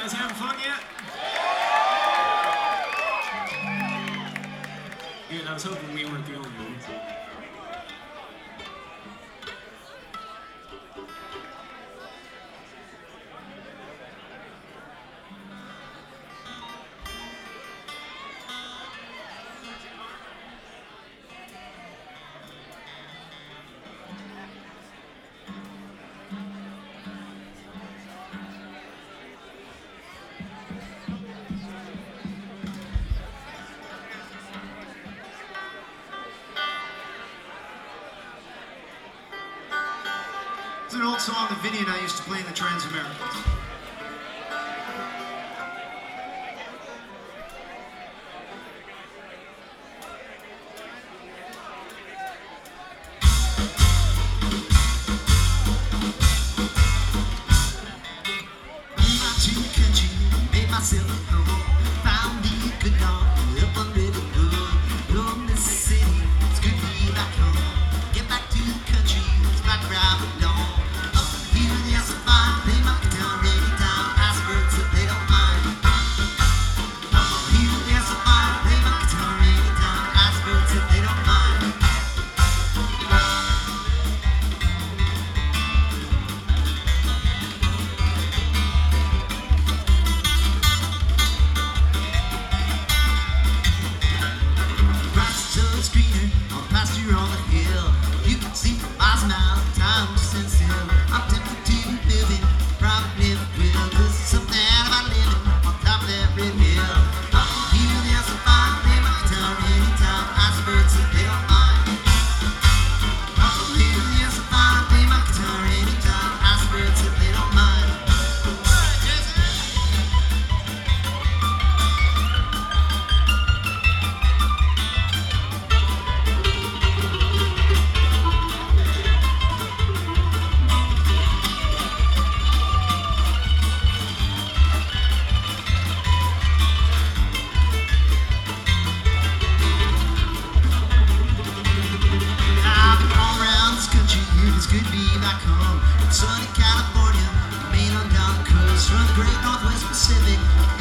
guys having fun yet? Good, I was hoping we weren't the only ones. It's an old song that Vinny and I used to play in the Trans-Americans. Moved out to the country, made myself at home, found me a good dog up on River Road. Rome, this city, it's good to be back home. Get back to the country, it's back where I belong. Sunny California, Maine on down the coast, from the great Northwest Pacific.